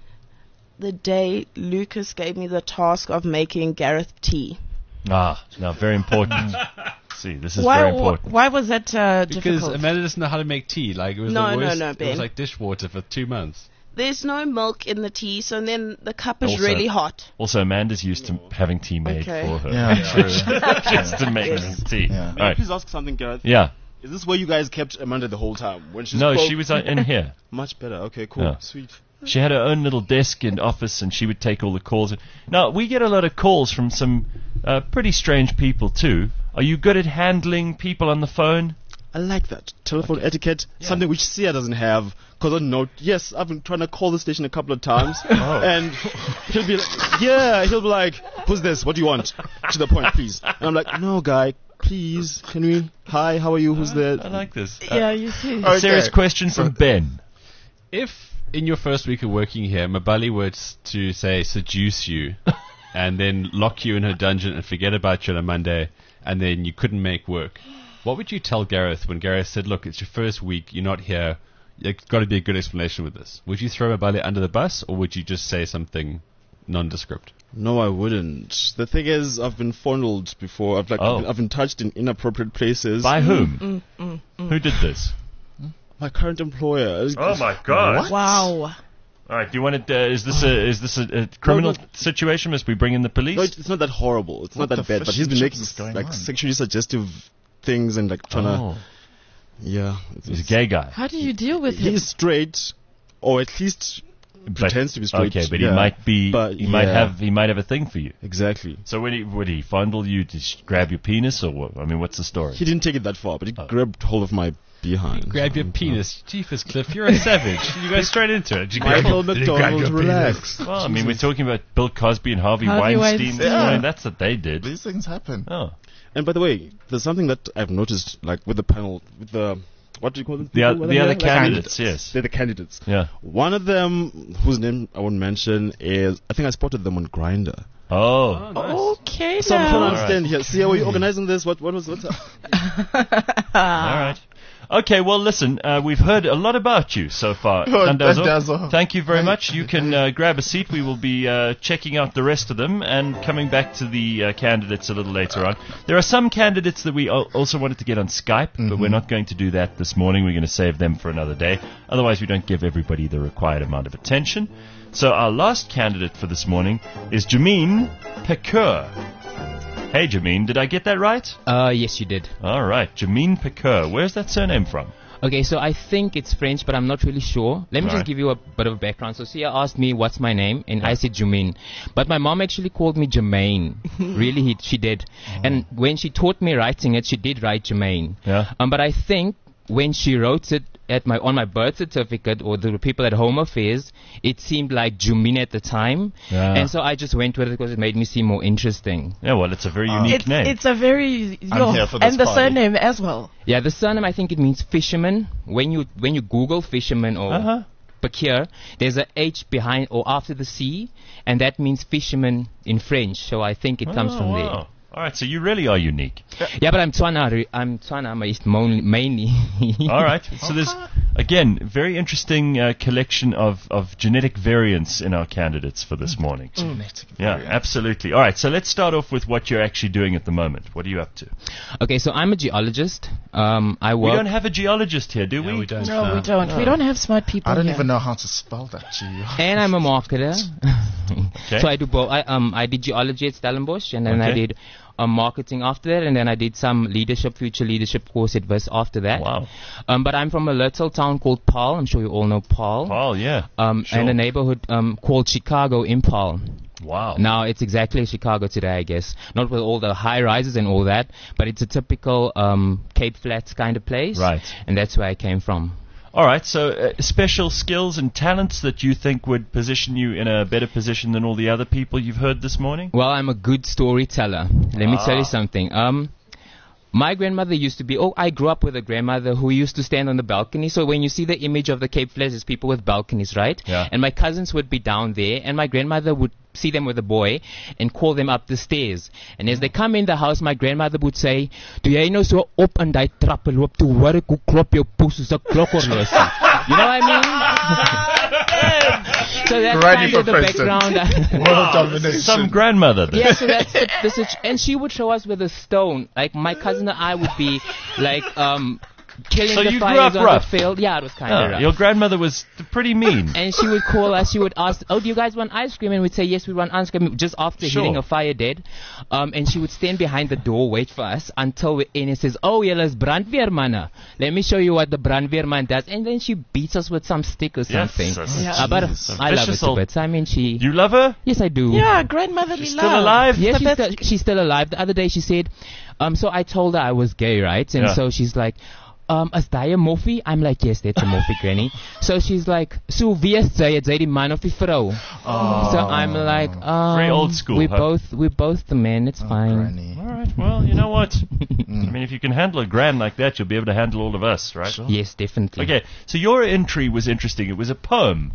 L: The day Lucas gave me the task of making Gareth tea.
B: Ah, now very important. See, this is
C: why?
B: very
C: wh-
B: important.
C: Why was that uh,
E: Because
C: difficult?
E: Amanda doesn't know how to make tea. Like it was
L: No,
E: the
L: no,
E: worst.
L: no,
E: It
L: Ben.
E: was like dishwater for two months.
L: There's no milk in the tea, so then the cup is
B: Also-
L: really hot.
B: Also, Amanda's used to having tea made
L: Okay.
B: for her.
D: Yeah, true.
B: Just to make
L: Yes.
B: tea.
D: Yeah.
B: All
K: May I
B: right.
K: please ask something, Gareth?
B: Yeah.
K: Is this where you guys kept Amanda the whole time? When she
B: No,
K: spoke?
B: she was uh, in here.
K: Much better. Okay, cool.
B: Yeah.
K: Sweet.
B: She had her own little desk and office, and she would take all the calls. Now, we get a lot of calls from some uh, pretty strange people, too. Are you good at handling people on the phone?
K: I like that. Telephone etiquette, something which Sia doesn't have. Because I know, yes, I've been trying to call the station a couple of times.
B: Oh.
K: And he'll be like, yeah, he'll be like, who's this? What do you want? To the point, please. And I'm like, no, guy, please, can we? Hi, how are you? Who's there?
B: I like this.
C: yeah, you see.
B: A serious question from Ben.
E: If in your first week of working here, Mabali were t- to say seduce you, and then lock you in her dungeon and forget about you on a Monday, and then you couldn't make work, what would you tell Gareth when Gareth said, "Look, it's your first week, you're not here. There's got to be a good explanation with this." Would you throw Mabali under the bus, or would you just say something nondescript?
K: No, I wouldn't. The thing is, I've been fondled before. I've like,
B: Oh.
K: I've been touched in inappropriate places.
B: By whom?
C: Mm, mm, mm.
B: Who did this?
K: My current employer.
B: Oh my God!
C: Wow.
B: All right, do you want to? Uh, is this a is this a, a criminal
K: No, no.
B: situation? Must we bring in the police?
K: No, it's, it's not that horrible. It's
D: What
K: not
D: the
K: that bad. But
D: fish
K: he's
D: and
K: been
D: chips
K: making
D: is going
K: like
D: on?
K: sexually suggestive things and like trying to.
B: oh,
K: Yeah. It's,
B: he's a gay guy.
C: How do you deal with him?
K: He's straight, or at least pretends to be straight.
B: Okay, but he
K: yeah.
B: might be.
K: But,
B: he might
K: yeah.
B: have. He might have a thing for you.
K: Exactly.
B: So would he would he fondle you to sh- grab your penis or what? I mean, what's the story?
K: He didn't take it that far, but he
B: Oh.
K: grabbed hold of my behind.
E: Grab your
K: Um,
E: penis. Jeepers, Cliff, you're a savage. You go straight into it. Did you grab-
K: Michael
E: did you grab
K: McDonald,
E: your penis?
K: relax.
B: Well, I mean, we're talking about Bill Cosby and Harvey,
C: Harvey
B: Weinstein.
C: Weinstein.
B: I mean,
D: Yeah.
B: that's what they did.
D: These things happen.
B: Oh,
K: And by the way, there's something that I've noticed, like with the panel, with the what do you call them?
B: the, o-
K: People
B: the
K: that are
B: other
K: here? Like,
B: candidates, yes,
K: They're the candidates.
B: yeah.
K: One of them, whose name I won't mention, is I think I spotted them on Grindr.
B: Oh,
C: Okay,
K: So I'm trying to
C: now.
K: understand here. See, how are you organizing this? What what was what's up?
B: all right. Okay, well, listen, uh, we've heard a lot about you so far.
D: Oh,
B: Dandazo.
D: Dandazo.
B: Thank you very much. You can uh, grab a seat. We will be uh, checking out the rest of them and coming back to the uh, candidates a little later on. There are some candidates that we al- also wanted to get on Skype, mm-hmm. but we're not going to do that this morning. We're going to save them for another day. Otherwise, we don't give everybody the required amount of attention. So our last candidate for this morning is Jameen Pekur. Hey, Jameen, did I get that right?
M: Uh, yes, you did.
B: All right, Jameen Pekur. Where's that surname from?
M: Okay, so I think it's French, but I'm not really sure. Let me
B: All
M: just
B: right.
M: give you a bit of background. So Sia asked me what's my name, and I said Jameen. But my mom actually called me Jermaine. Really, he, she did. Oh. And when she taught me writing it, she did write Jermaine.
B: Yeah.
M: Um, but I think when she wrote it at my on my birth certificate or the people at Home Affairs, it seemed like Jumine at the time,
B: Yeah.
M: and so I just went with it because it made me seem more interesting.
B: Yeah, well, it's a very unique
C: It's,
B: name.
C: it's a very
D: I'm here for this
C: and the
D: party.
C: surname as well.
M: Yeah, the surname I think it means fisherman. When you when you Google fisherman or
B: Uh-huh.
M: Bakir, there's a H behind or after the C, and that means fisherman in French. So I think it comes
B: Oh,
M: from
B: wow.
M: there.
B: All right, so you really are unique.
M: Yeah, but I'm Tswana. re- I'm Tswana I'm East mon- mainly.
B: All right. So there's, again, very interesting uh, collection of, of genetic variants in our candidates for this morning.
D: Genetic
B: Yeah,
D: variant.
B: absolutely. All right, so let's start off with what you're actually doing at the moment. What are you up to?
M: Okay, so I'm a geologist. Um, I
B: We
M: work.
B: don't have a geologist here, do we?
E: No, we don't.
C: No, we don't. We don't have smart people
D: I don't
C: here.
D: even know how to spell that. Gee.
M: And I'm a marketer.
B: Okay.
M: So I do both. I um I did geology at Stellenbosch, and then I
B: Okay.
M: did um, marketing after that, and then I did some leadership, future leadership course at Wits after that.
B: Wow.
M: Um, but I'm from a little town called Paul. I'm sure you all know Paul.
B: Paul, yeah.
M: Um,
B: Sure.
M: and a neighborhood um called Chicago in Paul.
B: Wow.
M: Now it's exactly Chicago today, I guess. Not with all the high rises and all that, but it's a typical um Cape Flats kind of place.
B: Right.
M: And that's where I came from.
B: All right, so uh, special skills and talents that you think would position you in a better position than all the other people you've heard this morning?
M: Well, I'm a good storyteller. Let me tell
B: Ah.
M: you something. Um, my grandmother used to be, oh, I grew up with a grandmother who used to stand on the balcony. So when you see the image of the Cape Flats, it's people with balconies, right?
B: Yeah.
M: And my cousins would be down there, and my grandmother would see them with a boy and call them up the stairs. And as they come in the house, my grandmother would say, "Do jy nou so op in die trappe loop toe hoor ek hoe klop jou poes soos 'n klokhorlosie?" You know what I mean? So that's
D: Granny
M: kind of
D: for
M: the
D: president.
M: background.
D: World domination.
B: Some grandmother then.
M: Yeah, so that's the, the situ- and she would show us with a stone. Like my cousin and I would be like um killing
B: So
M: the
B: you grew
M: fires
B: up
M: on
B: rough?
M: the field. Yeah, it was kind
B: Oh,
M: of rough.
B: your grandmother was pretty mean.
M: And she would call us. She would ask, "Oh, do you guys want ice cream?" And we'd say, "Yes, we want ice cream." Just after
B: Sure.
M: hitting a fire dead, um, and she would stand behind the door, wait for us until we in. And says, "Oh, yeah, let's brandweermanne. Let me show you what the brandweerman does." And then she beats us with some stick or
B: Yes,
M: something.
B: that's-
C: Yeah.
M: Uh, but
B: Jesus.
M: I love
B: Vicious
M: it a
B: old-
M: bit. I mean, she.
B: You love her?
M: Yes, I do.
C: Yeah, grandmotherly
B: She's
C: love.
B: still alive?
M: Yeah,
C: The
M: she's
C: best-
M: still, she's still alive. The other day she said, um, so I told her I was gay, right? And
B: Yeah.
M: so she's like, um, is die a moffie? I'm like, yes, that's a moffie, granny. So she's like, so wie is sy? Is hy die man of die vrou? So I'm like, um,
B: Very old school,
M: We
B: huh?
M: both, we're both the men. It's fine.
D: Granny.
B: All right, well, you know what? I mean, if you can handle a grand like that, you'll be able to handle all of us, right?
D: Sure.
M: Yes, definitely.
B: Okay, so your entry was interesting. It was a poem.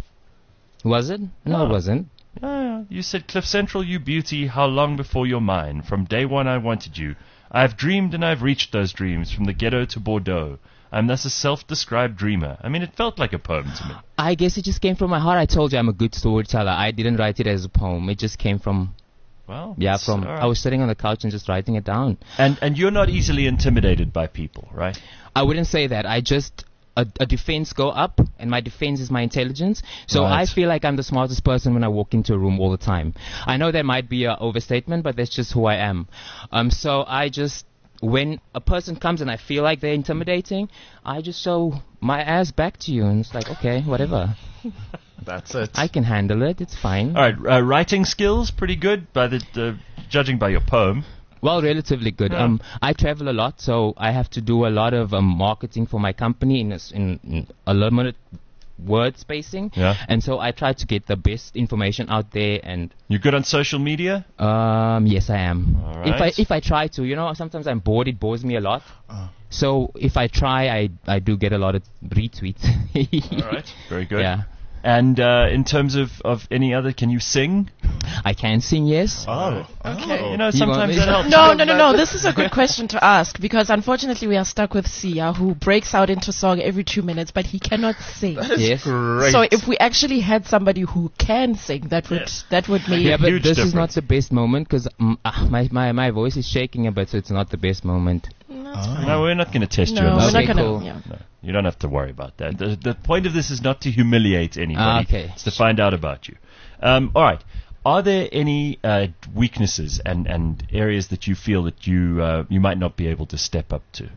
M: Was it? No,
B: Oh.
M: it wasn't.
B: Yeah, you said, Cliff Central, you beauty, how long before you're mine? From day one I wanted you. I've dreamed and I've reached those dreams, from the ghetto to Bordeaux. I'm thus a self-described dreamer. I mean, it felt like a poem to me.
M: I guess it just came from my heart. I told you I'm a good storyteller. I didn't write it as a poem. It just came from,
B: Well,
M: yeah,
B: it's
M: from,
B: all right.
M: I was sitting on the couch and just writing it down.
B: And and you're not easily intimidated by people, right?
M: I wouldn't say that. I just a, a defense go up, and my defense is my intelligence. So
B: Right.
M: I feel like I'm the smartest person when I walk into a room all the time. I know that might be an overstatement, but that's just who I am. Um, so I just when a person comes and I feel like they're intimidating, I just show my ass back to you, and it's like, okay, whatever.
D: That's it.
M: I can handle it. It's fine.
B: All right, uh, writing skills, pretty good, by the, the judging by your poem.
M: Well, relatively good.
B: Yeah.
M: Um, I travel a lot, so I have to do a lot of um, marketing for my company in a, s- in, in a limited word spacing.
B: Yeah.
M: And so I try to get the best information out there. And
B: You good on social media?
M: um, yes, I am.
B: All
M: If I
B: right.
M: if I try to, you know, sometimes I'm bored. It bores me a lot.
D: Uh.
M: So if I try, I I do get a lot of retweets.
B: All right, very good.
M: Yeah.
B: And uh, in terms of, of any other, can you sing?
M: I can sing, yes.
B: Oh,
C: Okay.
B: You know, sometimes that helps.
C: No, no, no, no. This is a good question to ask because unfortunately we are stuck with Sia, who breaks out into song every two minutes, but he cannot sing.
D: That is
M: Yes.
D: great.
C: So if we actually had somebody who can sing, that would
B: Yes.
C: that would make
M: Yeah, but
B: huge
M: this is not
B: difference.
M: the best moment because um, uh, my, my, my voice is shaking a bit, so it's not the best moment.
B: No, we're not going to test you
C: No,
B: on
C: we're
B: this.
C: not
M: Okay,
C: gonna.
M: cool.
C: Yeah.
B: No, you don't have to worry about that. The, the point of this is not to humiliate anybody.
M: Ah, okay.
B: It's to find out about you. Um, all right. Are there any uh, weaknesses and, and areas that you feel that you uh, you might not be able to step up to?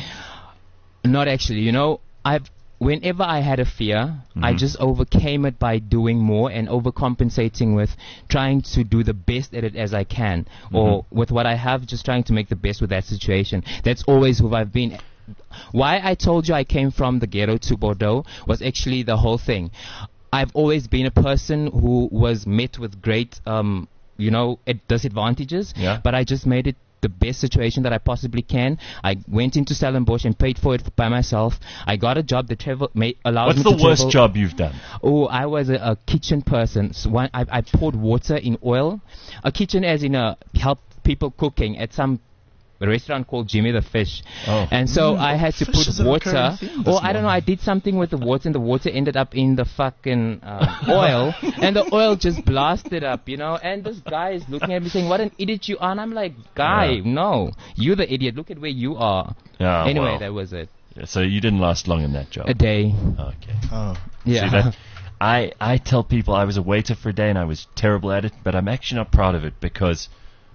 M: Not actually. You know, I've whenever I had a fear, I
B: Mhm.
M: just overcame it by doing more and overcompensating with trying to do the best at it as I can, or with what I have, just trying to make the best with that situation. That's always who I've been. Why I told you I came from the ghetto to Bordeaux was actually the whole thing. I've always been a person who was met with great, um, you know, ad- disadvantages,
B: Yeah.
M: but I just made it the best situation that I possibly can. I went into Stellenbosch and paid for it by myself. I got a job that travel made, allows
B: What's
M: me
B: the
M: to
B: worst
M: travel.
B: job you've done?
M: Oh, I was a, a kitchen person. So one, I, I poured water in oil. A kitchen as in a help people cooking at some restaurant called Jimmy the Fish.
B: Oh.
M: And so
D: Mm,
M: I had to
D: fish
M: put
D: is a
M: water,
D: recurring theme this
M: or I don't know, I
D: morning.
M: did something with the water and the water ended up in the fucking uh, oil and the oil just blasted up, you know, and this guy is looking at me saying, what an idiot you are. And I'm like, guy,
B: Yeah.
M: no, you're the idiot. Look at where you are.
B: Yeah,
M: anyway,
B: well.
M: that was it.
B: Yeah, so you didn't last long in that job.
M: A day.
B: Okay.
D: Oh.
M: Yeah.
B: See that? I, I tell people I was a waiter for a day and I was terrible at it, but I'm actually not proud of it because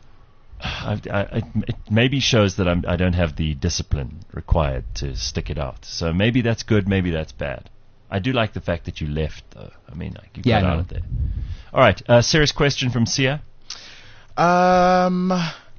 B: I, I, it, it maybe shows that I'm, I don't have the discipline required to stick it out. So maybe that's good, maybe that's bad. I do like the fact that you left, though. I mean, like, you
M: Yeah,
B: got
M: I
B: out
M: know.
B: of there. All right, uh, serious question from Sia.
D: Um,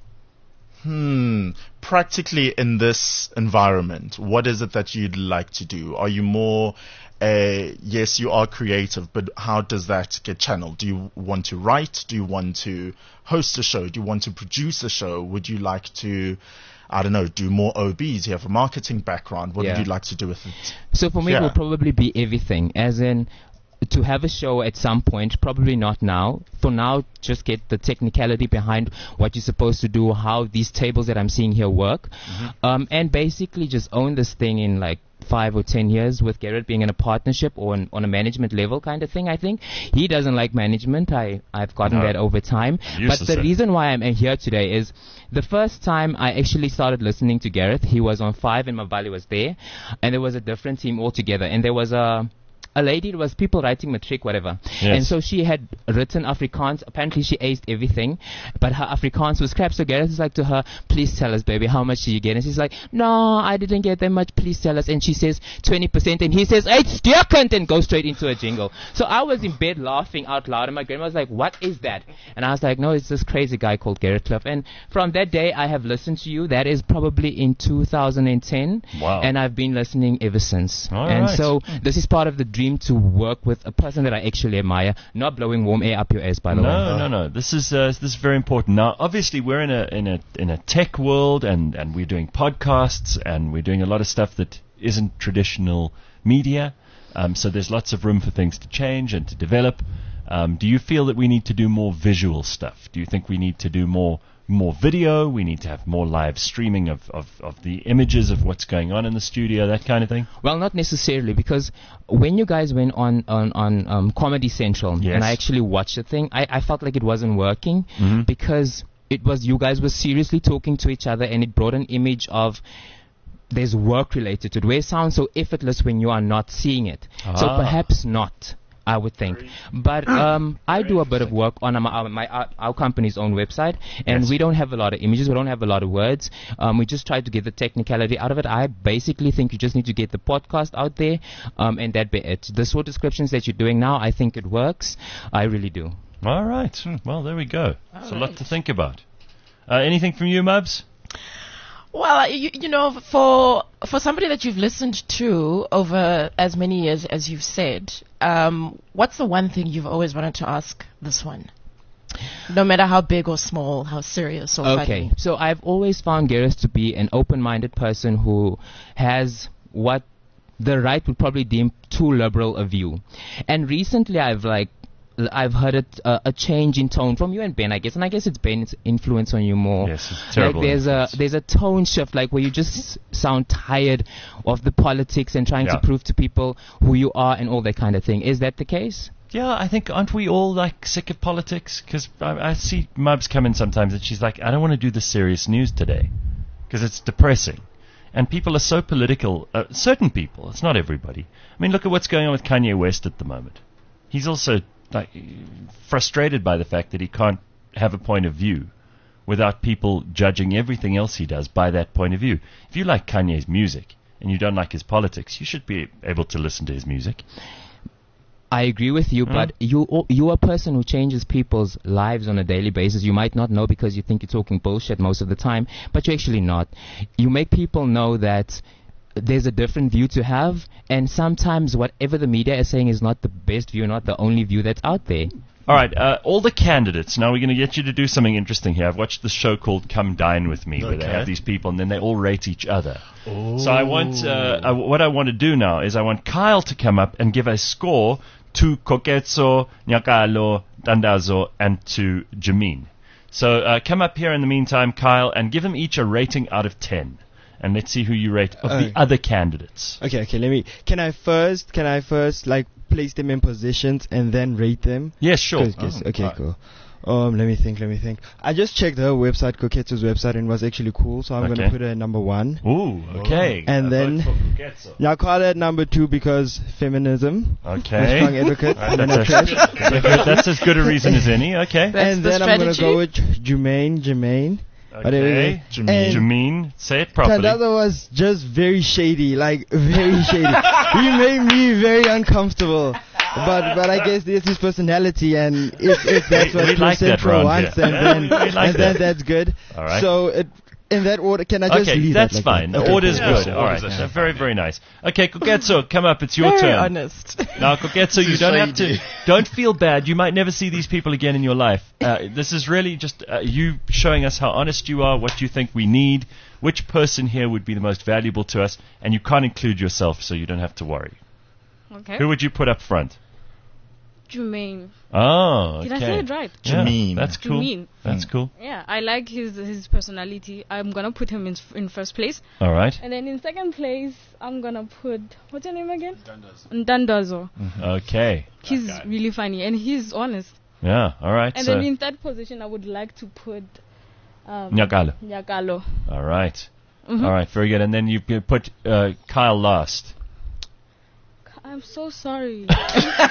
D: hmm. Practically in this environment, what is it that you'd like to do? Are you more, uh, yes, you are creative, but how does that get channeled? Do you want to write? Do you want to host a show? Do you want to produce a show? Would you like to, I don't know, do more O Bs? You have a marketing background. What
M: Yeah.
D: would you like to do with it?
M: So for me,
D: Yeah.
M: it will probably be everything. As in, to have a show at some point, probably not now. For now, just get the technicality behind what you're supposed to do, how these tables that I'm seeing here work, um, and basically just own this thing in like five or ten years with Garrett being in a partnership or an, on a management level kind of thing. I think he doesn't like management. I I've gotten
B: No.
M: that over time.
B: Used
M: But
B: to
M: the
B: say.
M: reason why I'm here today is the first time I actually started listening to Gareth, he was on Five and Mabali was there, and there was a different team altogether, and there was a a lady, it was people writing matric, whatever.
B: Yes.
M: And so she had written Afrikaans. Apparently she aced everything, but her Afrikaans was crap. So Gareth is like to her, please tell us, baby, how much did you get? And she's like, no, I didn't get that much. Please tell us. And she says twenty percent. And he says, it's cunt, and goes straight into a jingle. So I was in bed laughing out loud. And my grandma was like, what is that? And I was like, no, it's this crazy guy called Gareth Cliff. And from that day, I have listened to you. That is probably in two thousand ten.
B: Wow.
M: And I've been listening ever since.
B: All
M: and
B: right.
M: so this is part of the dream to work with a person that I actually admire, not blowing warm air up your ass, by the way.
B: No, no, no. This is uh, this is very important. Now, obviously, we're in a in a in a tech world, and, and we're doing podcasts, and we're doing a lot of stuff that isn't traditional media. Um, so there's lots of room for things to change and to develop. Um, do you feel that we need to do more visual stuff? Do you think we need to do more more video? We need to have more live streaming of, of, of the images of what's going on in the studio, that kind of thing?
M: Well, not necessarily, because when you guys went on on, on um, Comedy Central,
B: Yes.
M: and I actually watched the thing, I, I felt like it wasn't working
B: Mhm.
M: because it was you guys were seriously talking to each other, and it brought an image of there's work related to it, where it sounds so effortless when you are not seeing it. So
B: Ah.
M: perhaps not, I would think. But um, I do a bit of work on our, my, our, our company's own website, and
B: Yes.
M: we don't have a lot of images, we don't have a lot of words. Um, we just try to get the technicality out of it. I basically think you just need to get the podcast out there, um, and that be it. The short descriptions that you're doing now, I think it works. I really do.
B: All right. Well, there we go. It's a lot to think about. Uh, anything from you, Mubs?
C: Well, you, you know, for for somebody that you've listened to over as many years as you've said, um, what's the one thing you've always wanted to ask this one? No matter how big or small, how serious or
M: Okay,
C: funny.
M: so I've always found Gareth to be an open-minded person who has what the right would probably deem to too liberal a view. And recently I've like I've heard it, uh, a change in tone from you and Ben, I guess, and I guess it's Ben's influence on you more.
B: Yes, it's terrible
M: Like there's
B: influence.
M: a there's a tone shift, like where you just s- sound tired of the politics and trying
B: Yeah.
M: to prove to people who you are and all that kind of thing. Is that the case?
B: Yeah, I think, aren't we all like sick of politics? Because I, I see Mubs come in sometimes and she's like, I don't want to do the serious news today because it's depressing. And people are so political, uh, certain people, it's not everybody. I mean, look at what's going on with Kanye West at the moment. He's also like frustrated by the fact that he can't have a point of view without people judging everything else he does by that point of view. If you like Kanye's music and you don't like his politics, you should be able to listen to his music.
M: I agree with you,
B: Mm.
M: but you you're a person who changes people's lives on a daily basis. You might not know because you think you're talking bullshit most of the time, but you're actually not. You make people know that there's a different view to have, and sometimes whatever the media is saying is not the best view, not the only view that's out there.
B: All right, uh, all the candidates. Now we're going to get you to do something interesting here. I've watched this show called Come Dine With Me, where they
D: Okay.
B: have these people and then they all rate each other. So I want, uh, I, what I want to do now is I want Kyle to come up and give a score to Koketso, Nyakalo, Dandazo, and to Jameen. So uh, come up here in the meantime, Kyle, and give them each a rating out of ten. And let's see who you rate of the
F: Okay.
B: other candidates.
F: Okay, okay. Let me. Can I first? Can I first like place them in positions and then rate them?
B: Yes, sure.
F: 'Cause- 'cause-
B: Oh,
F: okay,
B: right.
F: cool. Um, let me think. Let me think. I just checked her website, Koketsu's website, and it was actually cool. So I'm
B: Okay.
F: gonna put her at number one.
B: Ooh, okay.
F: And
B: I
F: then
B: vote for Koketso.
F: Nyakala at number two because feminism.
B: Okay.
F: I'm a strong advocate.
B: All right,
F: And then
B: that's,
F: I
B: a,
F: trust-
B: that's a- that's as good a reason as any. Okay.
C: That's
F: and
C: the
F: then I'm gonna
C: strategy?
F: go with Jermaine. Jermaine. Whatever it
B: Okay.
F: is. And
B: Jameen, say it properly.
F: Tandaza was just very shady, like very shady. He made me very uncomfortable. But but I guess this is personality, and if, if that's
B: We-
F: what
B: we
F: Cliff
B: like that,
F: Central
B: Ron,
F: wants,
B: yeah.
F: and then,
B: We like
F: and
B: that.
F: then that's good.
B: All right.
F: So it, in that order, can I just
B: Okay,
F: leave
B: that's
F: that like
B: fine.
F: that?
B: The
F: Okay,
B: order's
F: cool.
B: good. All right.
E: Order's
B: So very, very nice. Okay, Koketso, come up. It's your
C: Very
B: turn.
C: honest.
B: Now, Koketso, you don't have to. Don't feel bad. You might never see these people again in your life. Uh, this is really just uh, you showing us how honest you are, what you think we need, which person here would be the most valuable to us, and you can't include yourself, so you don't have to worry.
G: Okay.
B: Who would you put up front?
G: Jermaine.
B: Oh, okay.
G: Did I say it right?
B: Yeah,
D: Jameen.
B: that's cool.
G: Jameen.
B: That's cool.
G: Yeah, I like his his personality. I'm gonna put him in f- in first place,
B: All right.
G: and then in second place, I'm gonna put what's your name again? Ndandazo.
B: Okay.
G: He's really funny and he's honest.
B: Yeah. All right.
G: And
B: so
G: then in third position, I would like to put um,
B: Nyakalo.
G: Nyakalo.
B: All right.
G: Mhm.
B: All right. Very good. And then you you put uh, Kyle last.
G: I'm so sorry.
C: Oh.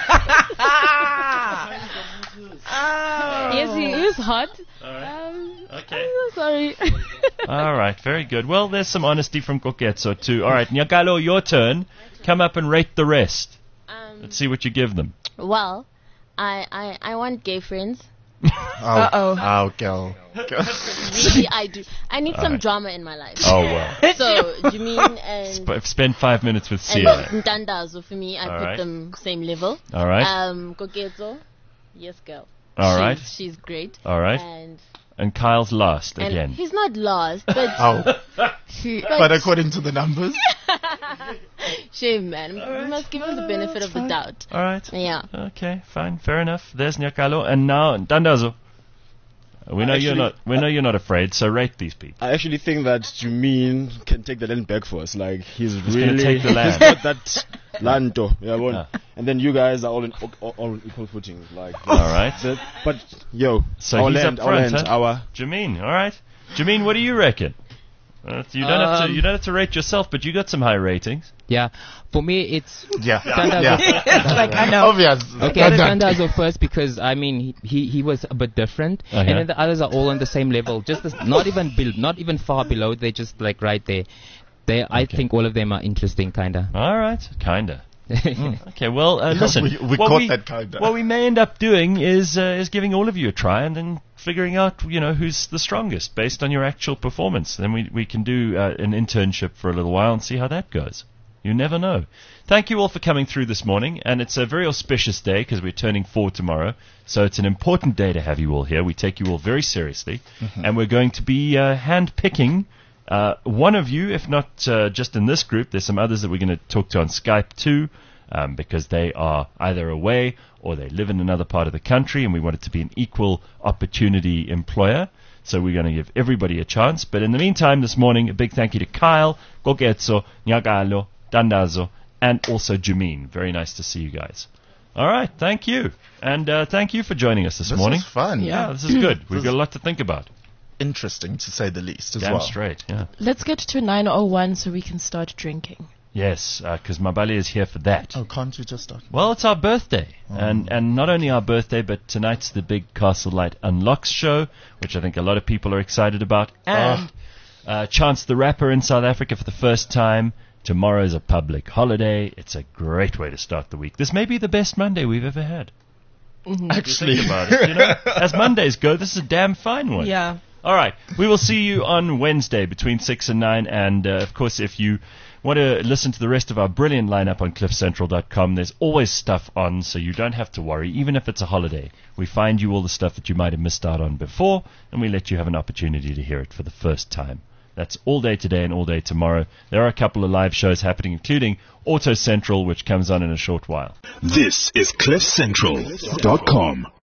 G: Yes, he is hot.
B: All right.
G: Um,
B: Okay.
G: I'm so sorry.
B: All right, very good. Well, there's some honesty from Koketso too. All right, Nyakalo, your turn. Come up and rate the rest.
H: Um,
B: Let's see what you give them.
H: well, I, I, I want gay friends.
D: Oh,
C: Uh-oh.
D: oh, girl.
H: Really, I do. I need some
B: Alright.
H: drama in my life.
B: Oh well.
H: So, Jameen and,
B: Sp- spend five minutes with
H: and
B: Sia.
H: Ntandazo, for me, I put
B: Alright.
H: them same level.
B: All right.
H: Um, Koketso, yes, girl.
B: All
H: she's,
B: right.
H: She's great.
B: All right.
H: And,
B: And Kyle's last
H: and
B: again.
H: he's not lost, but
D: Oh,
H: he,
D: but according to the numbers,
H: shame, man. We must give him the benefit of the doubt.
B: All right.
H: Yeah.
B: Okay, fine, fair enough. There's Nyakalo, and now Dandazo. We know you're
K: Actually-
B: not. We know you're not afraid. So rate these people.
K: I actually think that Jumin can take the land back for us. Like he's,
B: He's gonna
K: really
B: take the land.
K: he's got that land though. Yeah, well,
B: Ah.
K: and then you guys are all in all, all on equal footing. Like
B: All right.
K: the- but yo,
B: So
K: our
B: he's
K: land,
B: up
K: our
B: front,
K: land,
B: huh?
K: our
B: Jameen, all right. Jameen, what do you reckon? Uh, you don't have to.
M: Um,
B: You don't have to rate yourself, but you got some high ratings.
M: Yeah, for me it's
D: yeah,
M: Tandazo.
D: yeah.
C: Like, I know.
D: Obvious.
M: Okay,
D: But that-
M: Tandazo first because I mean he, he he was a bit different,
B: Oh, yeah?
M: and then the others are all on the same level, just as, not even build, not even far below. They're just like right there. They, I
B: Okay.
M: think all of them are interesting, kinda.
B: All right, kinda. Mm, okay, well, uh, listen.
D: We- we
B: what
D: caught
B: we,
D: that kinda.
B: What we may end up doing is uh, is giving all of you a try, and then figuring out, you know, who's the strongest based on your actual performance. Then we we can do uh, an internship for a little while and see how that goes. You never know. Thank you all for coming through this morning, and it's a very auspicious day because we're turning four tomorrow. So it's an important day to have you all here. We take you all very seriously, and we're going to be uh, hand-picking uh, one of you, if not uh, just in this group. There's some others that we're going to talk to on Skype too. um, because they are either away or they live in another part of the country, and we want it to be an equal opportunity employer. So we're going to give everybody a chance. But in the meantime, this morning, a big thank you to Kyle, Gogetso, Nyagalo, Dandazo, and also Jameen. Very nice to see you guys. All right, thank you. And uh, thank you for joining us this,
D: This
B: morning.
D: was fun.
B: Yeah, this is good. We've got a lot to think about.
D: Interesting, to say the least, as
B: Damn
D: well.
B: straight, yeah.
C: Let's get to nine oh one so we can start drinking.
B: Yes, because uh, Mabali is here for that.
D: Oh, can't you just start?
B: Well, it's our birthday.
D: Oh.
B: And and not only our birthday, but tonight's the big Castle Light Unlocks show, which I think a lot of people are excited about. And uh, Chance the Rapper in South Africa for the first time. Tomorrow's a public holiday. It's a great way to start the week. This may be the best Monday we've ever had.
C: Mm-hmm.
D: Actually.
B: Think about it, you know? As Mondays go, this is a damn fine one.
C: Yeah.
B: All right. We will see you on Wednesday between six and nine. And, uh, of course, if you want to listen to the rest of our brilliant lineup on cliff central dot com, there's always stuff on, so you don't have to worry, even if it's a holiday. We find you all the stuff that you might have missed out on before, and we let you have an opportunity to hear it for the first time. That's all day today and all day tomorrow. There are a couple of live shows happening, including Auto Central, which comes on in a short while.
A: This is cliff central dot com.